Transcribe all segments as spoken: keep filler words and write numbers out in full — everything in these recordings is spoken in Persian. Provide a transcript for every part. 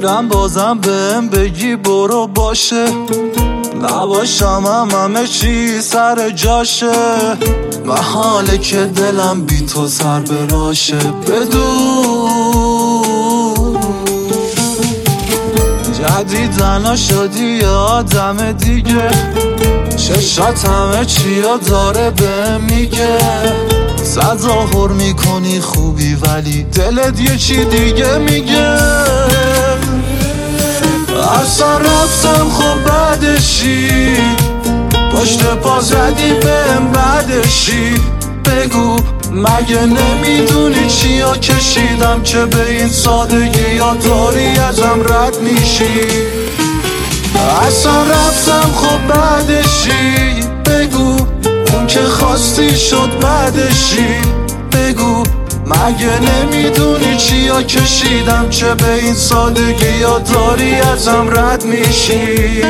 میرم بازم بهم بگی برو باشه، نباشم هم همه چی سر جاشه. محاله که دلم بی تو سر براشه. بدون جدیدن شدی یه آدم دیگه، چشات همه چیا داره بهم میگه. تظاهر میکنی خوبی ولی دلت یه چی دیگه میگه. اصلا رفتم خب بعدشی، پشت پا زدی بهم بعدشی. بگو مگه نمیدونی چیا کشیدم که به این سادگی یا داری ازم رد میشی. اصلا رفتم خب بعدشی، بگو اون که خواستی شد بعدشی. بگو مگه نمیدونی چیا کشیدم که به این سادگی یا داری ازم رد میشی.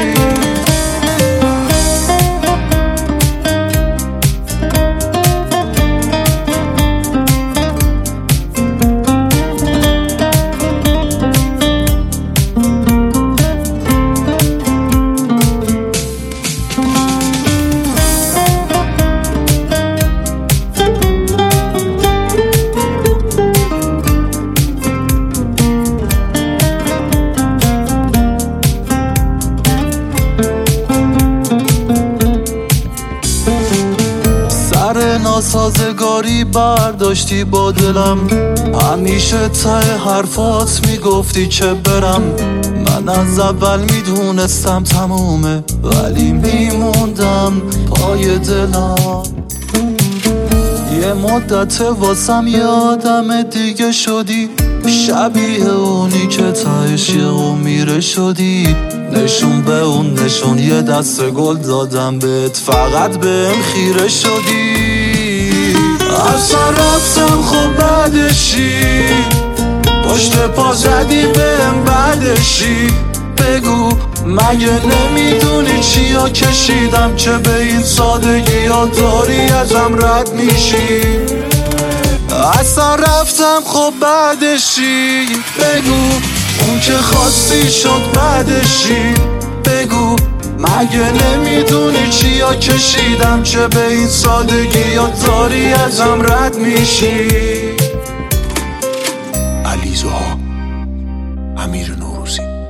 ناسازگاری برداشتی با دلم، همیشه ته حرفات میگفتی که برم. من از اول میدونستم تمومه ولی میموندم پای دلم. یه مدت واسم یه آدم دیگه شدی، شبیه اونی که تهش یه میره شدی. نشون به اون نشون یه دست گل دادم بهت، فقط بهم خیره شدی. اصلا رفتم خب بعدشی، پشت پا زدی بهم بعدشی. بگو مگه نمیدونی چیا کشیدم که به این سادگی یا داری ازم رد میشی. اصلا رفتم خب بعدشی، بگو اون که خواستی شد بعدشی. بگو مگه نمیدونی چیا کشیدم که به این سادگی یا داری ازم رد میشی. علیزوها، امیر نوروزی.